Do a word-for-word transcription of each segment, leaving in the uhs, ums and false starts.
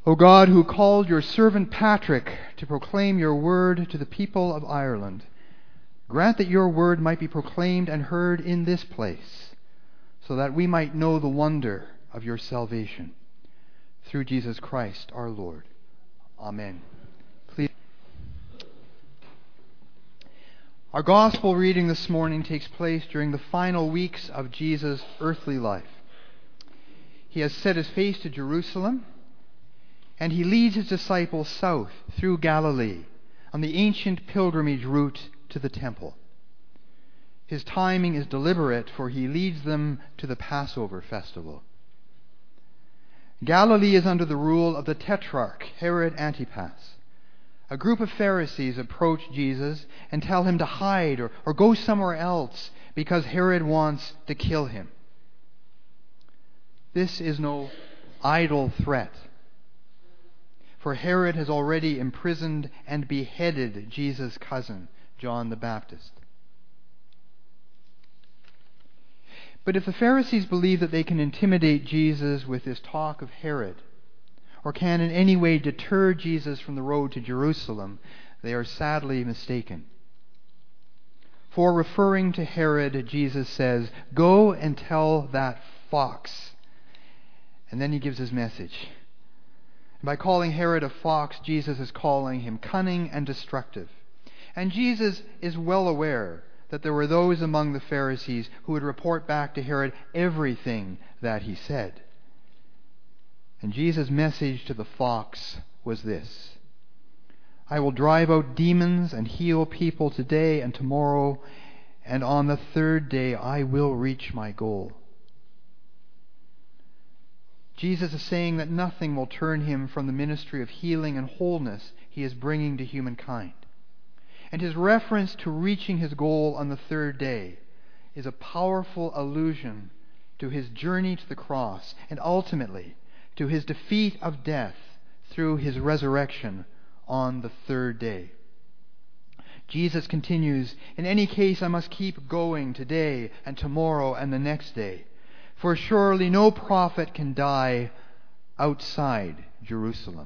O God, who called your servant Patrick to proclaim your word to the people of Ireland, grant that your word might be proclaimed and heard in this place, so that we might know the wonder of your salvation. Through Jesus Christ our Lord. Amen. Please. Our gospel reading this morning takes place during the final weeks of Jesus' earthly life. He has set his face to Jerusalem, and he leads his disciples south through Galilee on the ancient pilgrimage route to the temple. His timing is deliberate, for he leads them to the Passover festival. Galilee is under the rule of the Tetrarch, Herod Antipas. A group of Pharisees approach Jesus and tell him to hide or, or go somewhere else because Herod wants to kill him. This is no idle threat, for Herod has already imprisoned and beheaded Jesus' cousin, John the Baptist. But if the Pharisees believe that they can intimidate Jesus with this talk of Herod, or can in any way deter Jesus from the road to Jerusalem, they are sadly mistaken. For referring to Herod, Jesus says, "Go and tell that fox." And then he gives his message. By calling Herod a fox, Jesus is calling him cunning and destructive. And Jesus is well aware that there were those among the Pharisees who would report back to Herod everything that he said. And Jesus' message to the fox was this: "I will drive out demons and heal people today and tomorrow, and on the third day I will reach my goal." Jesus is saying that nothing will turn him from the ministry of healing and wholeness he is bringing to humankind. And his reference to reaching his goal on the third day is a powerful allusion to his journey to the cross and ultimately to his defeat of death through his resurrection on the third day. Jesus continues, "In any case, I must keep going today and tomorrow and the next day. For surely no prophet can die outside Jerusalem."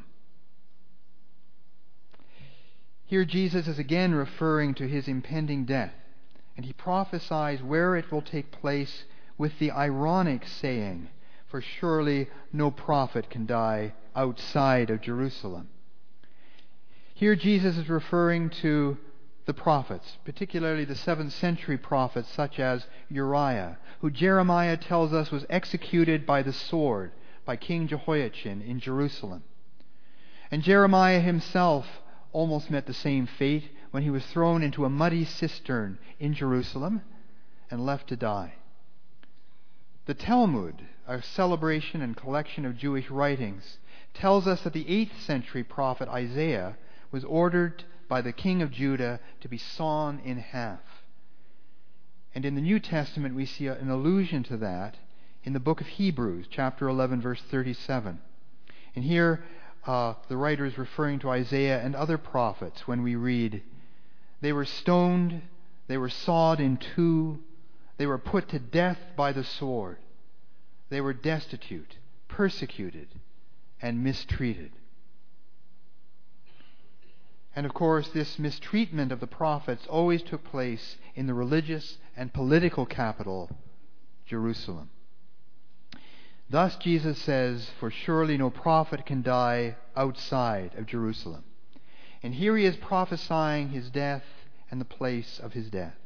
Here Jesus is again referring to his impending death, and he prophesies where it will take place with the ironic saying, "For surely no prophet can die outside of Jerusalem." Here Jesus is referring to the prophets, particularly the seventh century prophets such as Uriah, who Jeremiah tells us was executed by the sword by King Jehoiachin in Jerusalem. And Jeremiah himself almost met the same fate when he was thrown into a muddy cistern in Jerusalem and left to die. The Talmud, a celebration and collection of Jewish writings, tells us that the eighth century prophet Isaiah was ordered by the king of Judah to be sawn in half. And in the New Testament we see an allusion to that in the book of Hebrews, chapter eleven, verse thirty-seven. And here uh, the writer is referring to Isaiah and other prophets when we read, "They were stoned, they were sawed in two, they were put to death by the sword. They were destitute, persecuted, and mistreated." And of course, this mistreatment of the prophets always took place in the religious and political capital, Jerusalem. Thus Jesus says, "For surely no prophet can die outside of Jerusalem." And here he is prophesying his death and the place of his death.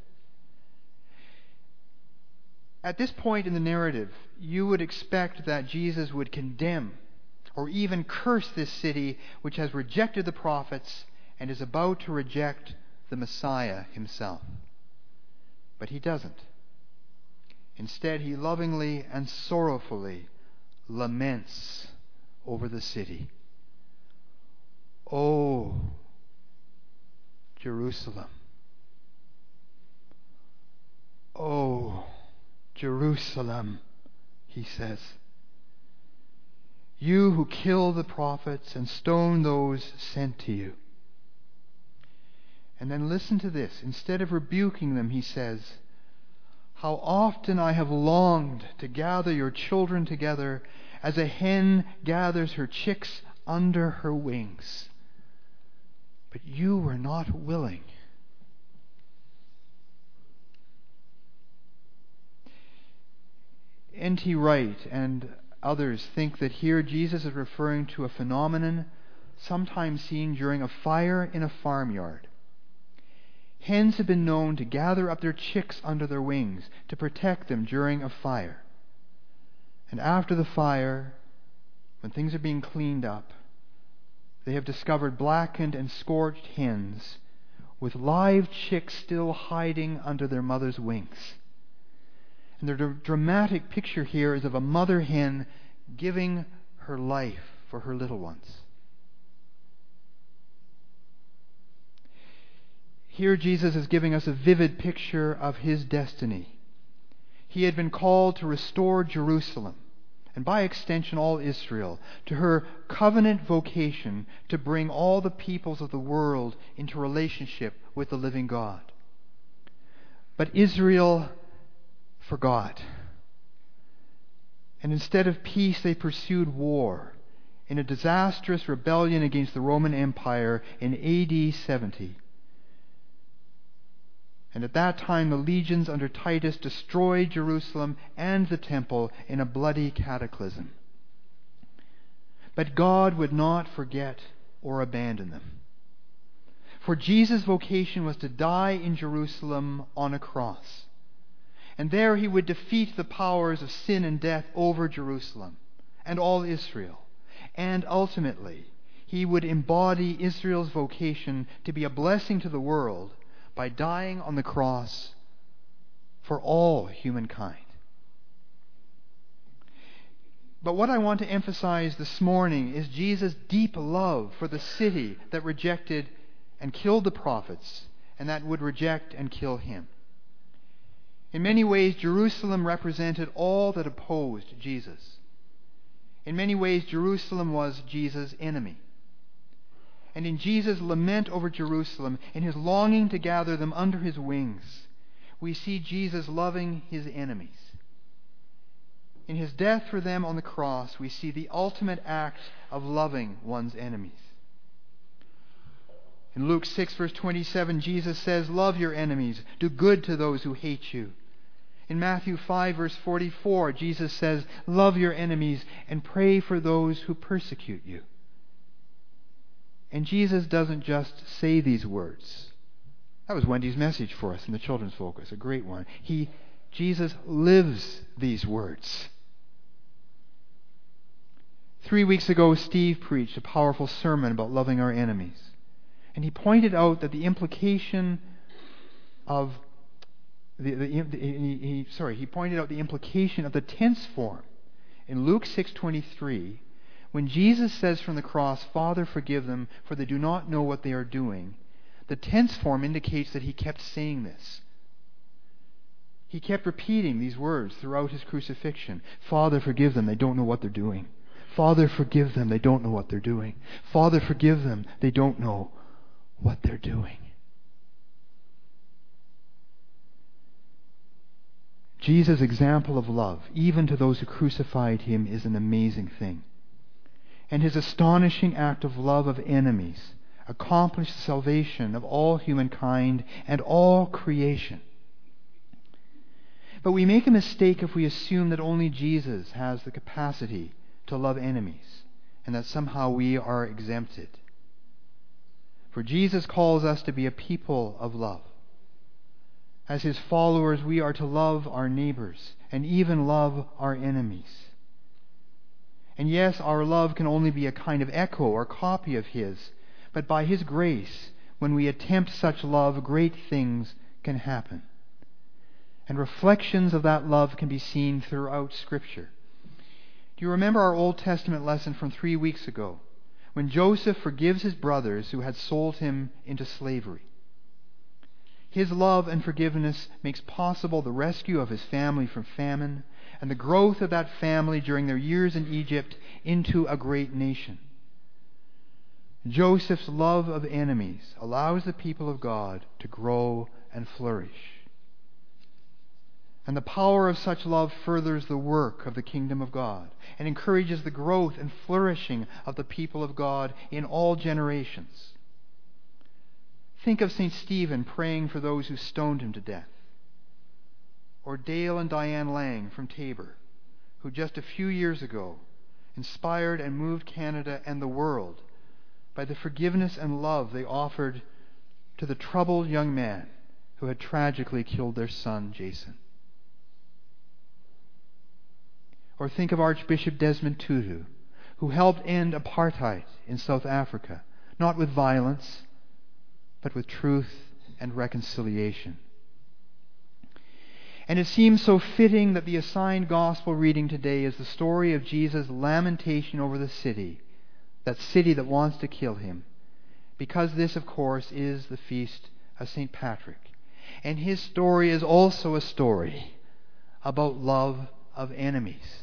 At this point in the narrative, you would expect that Jesus would condemn or even curse this city which has rejected the prophets and is about to reject the Messiah himself. But he doesn't. Instead, he lovingly and sorrowfully laments over the city. "Oh, Jerusalem. Oh, Jerusalem," he says. "You who kill the prophets and stone those sent to you." And then listen to this. Instead of rebuking them, he says, "How often I have longed to gather your children together as a hen gathers her chicks under her wings. But you were not willing. N T Wright and others think that here Jesus is referring to a phenomenon sometimes seen during a fire in a farmyard. Hens have been known to gather up their chicks under their wings to protect them during a fire. And after the fire, when things are being cleaned up, they have discovered blackened and scorched hens with live chicks still hiding under their mother's wings. And the dr- dramatic picture here is of a mother hen giving her life for her little ones. Here Jesus is giving us a vivid picture of his destiny. He had been called to restore Jerusalem, and by extension all Israel, to her covenant vocation to bring all the peoples of the world into relationship with the living God. But Israel forgot. And instead of peace, they pursued war in a disastrous rebellion against the Roman Empire in A D seventy. And at that time, the legions under Titus destroyed Jerusalem and the temple in a bloody cataclysm. But God would not forget or abandon them. For Jesus' vocation was to die in Jerusalem on a cross. And there he would defeat the powers of sin and death over Jerusalem and all Israel. And ultimately, he would embody Israel's vocation to be a blessing to the world by dying on the cross for all humankind. But what I want to emphasize this morning is Jesus' deep love for the city that rejected and killed the prophets, and that would reject and kill him. In many ways, Jerusalem represented all that opposed Jesus. In many ways, Jerusalem was Jesus' enemy. And in Jesus' lament over Jerusalem, in his longing to gather them under his wings, we see Jesus loving his enemies. In his death for them on the cross, we see the ultimate act of loving one's enemies. In Luke six, verse twenty-seven, Jesus says, "Love your enemies, do good to those who hate you." In Matthew five, verse forty-four, Jesus says, "Love your enemies and pray for those who persecute you." And Jesus doesn't just say these words. That was Wendy's message for us in the Children's Focus, a great one. He, Jesus lives these words. Three weeks ago, Steve preached a powerful sermon about loving our enemies. And he pointed out that the implication of the, the, the he, he, sorry, he pointed out the implication of the tense form in Luke six twenty-three. When Jesus says from the cross, "Father, forgive them, for they do not know what they are doing," the tense form indicates that he kept saying this. He kept repeating these words throughout his crucifixion. "Father, forgive them, they don't know what they're doing. Father, forgive them, they don't know what they're doing. Father, forgive them, they don't know what they're doing." Jesus' example of love, even to those who crucified him, is an amazing thing. And his astonishing act of love of enemies accomplished the salvation of all humankind and all creation. But we make a mistake if we assume that only Jesus has the capacity to love enemies, and that somehow we are exempted. For Jesus calls us to be a people of love. As his followers, we are to love our neighbors and even love our enemies. And yes, our love can only be a kind of echo or copy of his, but by his grace, when we attempt such love, great things can happen. And reflections of that love can be seen throughout Scripture. Do you remember our Old Testament lesson from three weeks ago, when Joseph forgives his brothers who had sold him into slavery? His love and forgiveness makes possible the rescue of his family from famine and the growth of that family during their years in Egypt into a great nation. Joseph's love of enemies allows the people of God to grow and flourish. And the power of such love furthers the work of the kingdom of God and encourages the growth and flourishing of the people of God in all generations. Think of Saint Stephen praying for those who stoned him to death. Or Dale and Diane Lang from Tabor, who just a few years ago inspired and moved Canada and the world by the forgiveness and love they offered to the troubled young man who had tragically killed their son, Jason. Or think of Archbishop Desmond Tutu, who helped end apartheid in South Africa, not with violence, but with truth and reconciliation. And it seems so fitting that the assigned gospel reading today is the story of Jesus' lamentation over the city, that city that wants to kill him, because this, of course, is the feast of Saint Patrick. And his story is also a story about love of enemies.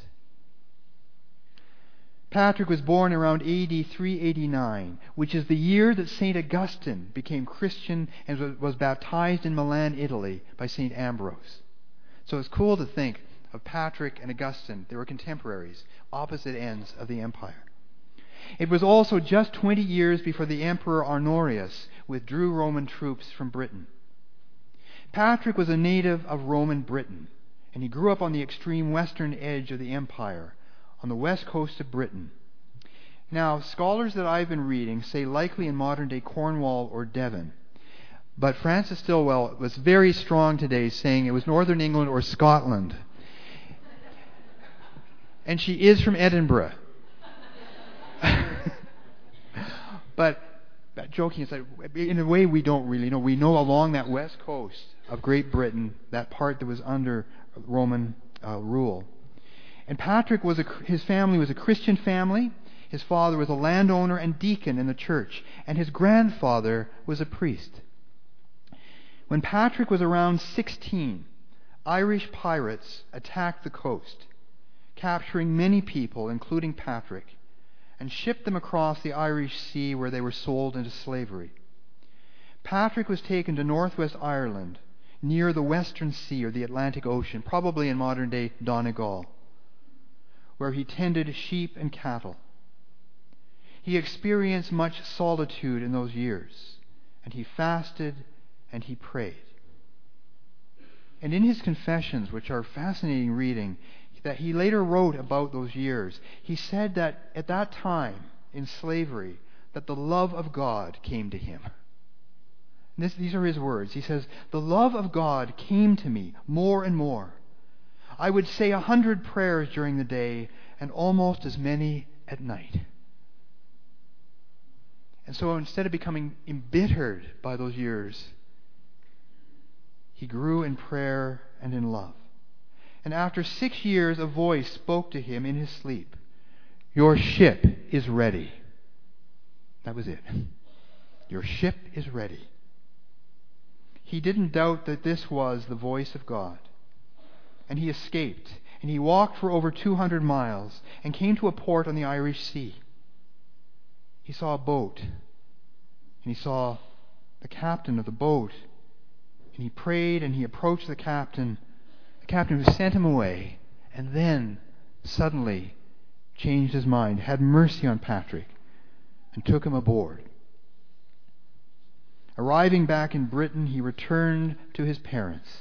Patrick was born around A D three eighty-nine, which is the year that Saint Augustine became Christian and was baptized in Milan, Italy, by Saint Ambrose. So it's cool to think of Patrick and Augustine. They were contemporaries, opposite ends of the empire. It was also just twenty years before the Emperor Honorius withdrew Roman troops from Britain. Patrick was a native of Roman Britain, and he grew up on the extreme western edge of the empire, on the west coast of Britain. Now, scholars that I've been reading say likely in modern-day Cornwall or Devon. But Frances Stilwell was very strong today, saying it was Northern England or Scotland. And she is from Edinburgh. But, but joking aside, in a way we don't really know. We know along that west coast of Great Britain, that part that was under Roman uh, rule. And Patrick was a, his family was a Christian family. His father was a landowner and deacon in the church, and his grandfather was a priest. When Patrick was around sixteen, Irish pirates attacked the coast, capturing many people, including Patrick, and shipped them across the Irish Sea, where they were sold into slavery. Patrick was taken to northwest Ireland, near the Western Sea or the Atlantic Ocean, probably in modern-day Donegal, where he tended sheep and cattle. He experienced much solitude in those years, and he fasted and he prayed. And in his confessions, which are fascinating reading, that he later wrote about those years, he said that at that time in slavery, that the love of God came to him. And this, these are his words. He says, "The love of God came to me more and more. I would say a hundred prayers during the day and almost as many at night." And so instead of becoming embittered by those years, he grew in prayer and in love. And after six years, a voice spoke to him in his sleep. "Your ship is ready." That was it. Your ship is ready. He didn't doubt that this was the voice of God. And he escaped, and he walked for over two hundred miles and came to a port on the Irish Sea. He saw a boat, and he saw the captain of the boat, and he prayed and he approached the captain, the captain who sent him away, and then suddenly changed his mind, had mercy on Patrick, and took him aboard. Arriving back in Britain, he returned to his parents.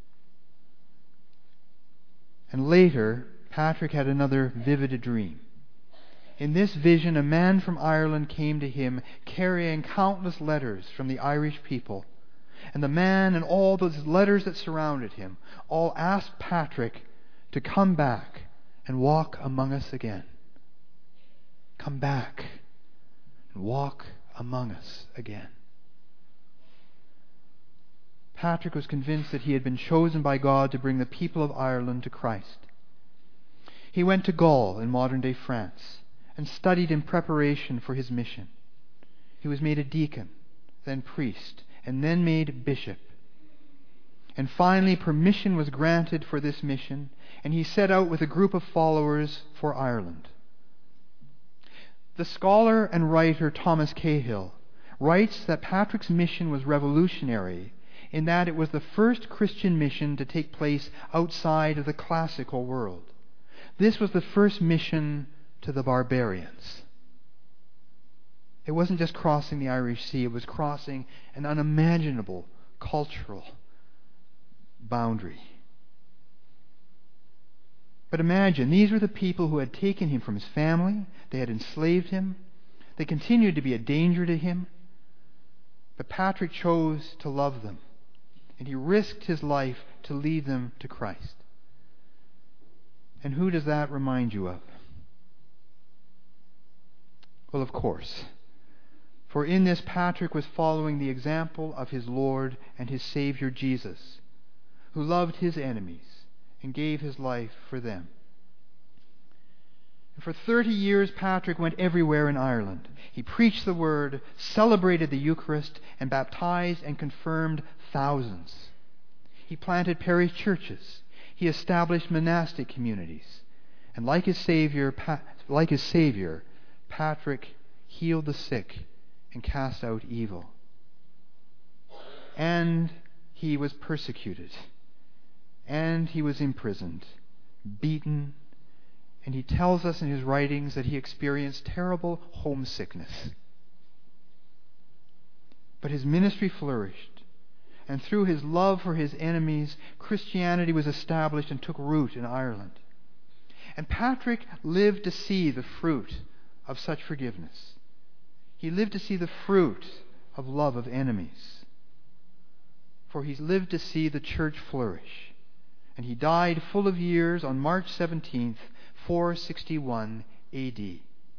And later, Patrick had another vivid dream. In this vision, a man from Ireland came to him carrying countless letters from the Irish people. And the man and all those letters that surrounded him all asked Patrick to come back and walk among us again. Come back and walk among us again. Patrick was convinced that he had been chosen by God to bring the people of Ireland to Christ. He went to Gaul in modern-day France and studied in preparation for his mission. He was made a deacon, then priest, and then made bishop. And finally, permission was granted for this mission, and he set out with a group of followers for Ireland. The scholar and writer Thomas Cahill writes that Patrick's mission was revolutionary in that it was the first Christian mission to take place outside of the classical world. This was the first mission to the barbarians. It wasn't just crossing the Irish Sea, it was crossing an unimaginable cultural boundary. But imagine, these were the people who had taken him from his family, they had enslaved him, they continued to be a danger to him, but Patrick chose to love them, and he risked his life to lead them to Christ. And who does that remind you of? Well, of course. For in this, Patrick was following the example of his Lord and his Savior Jesus, who loved his enemies and gave his life for them. And for thirty years, Patrick went everywhere in Ireland. He preached the word, celebrated the Eucharist, and baptized and confirmed thousands. He planted parish churches. He established monastic communities. And like his Savior, pa- like his Savior, Patrick healed the sick and cast out evil. And he was persecuted. And he was imprisoned, beaten, and he tells us in his writings that he experienced terrible homesickness. But his ministry flourished, and through his love for his enemies, Christianity was established and took root in Ireland. And Patrick lived to see the fruit of such forgiveness. He lived to see the fruit of love of enemies. For he lived to see the church flourish. And he died full of years on March seventeenth, four sixty-one A D.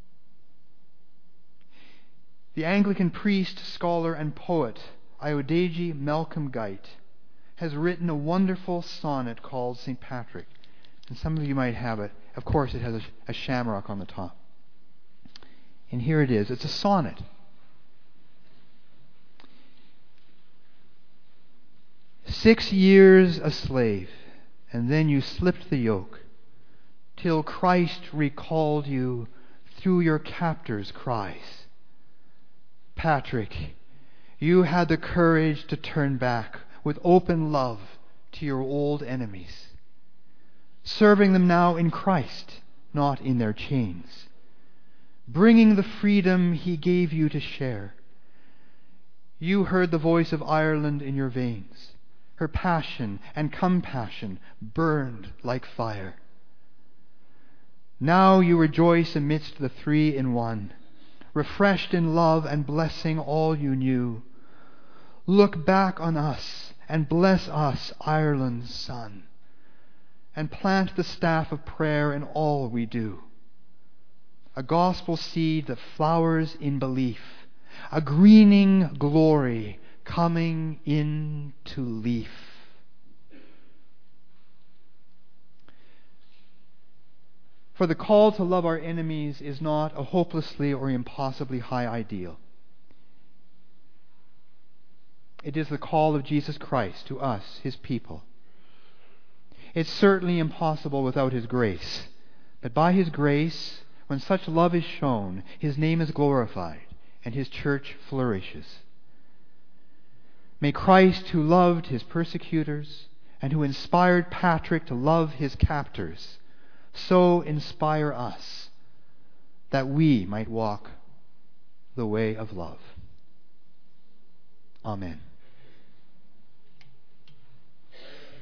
The Anglican priest, scholar, and poet Iodege Malcolm Guite has written a wonderful sonnet called Saint Patrick. And some of you might have it. Of course, it has a, a shamrock on the top. And here it is. It's a sonnet. Six years a slave, and then you slipped the yoke, till Christ recalled you through your captor's cries. Patrick, you had the courage to turn back with open love to your old enemies, serving them now in Christ, not in their chains, bringing the freedom he gave you to share. You heard the voice of Ireland in your veins. Her passion and compassion burned like fire. Now you rejoice amidst the three in one, refreshed in love and blessing all you knew. Look back on us and bless us, Ireland's son, and plant the staff of prayer in all we do. A gospel seed that flowers in belief, a greening glory coming into leaf. For the call to love our enemies is not a hopelessly or impossibly high ideal. It is the call of Jesus Christ to us, his people. It's certainly impossible without his grace. But by his grace, when such love is shown, his name is glorified and his church flourishes. May Christ, who loved his persecutors and who inspired Patrick to love his captors, so inspire us that we might walk the way of love. Amen.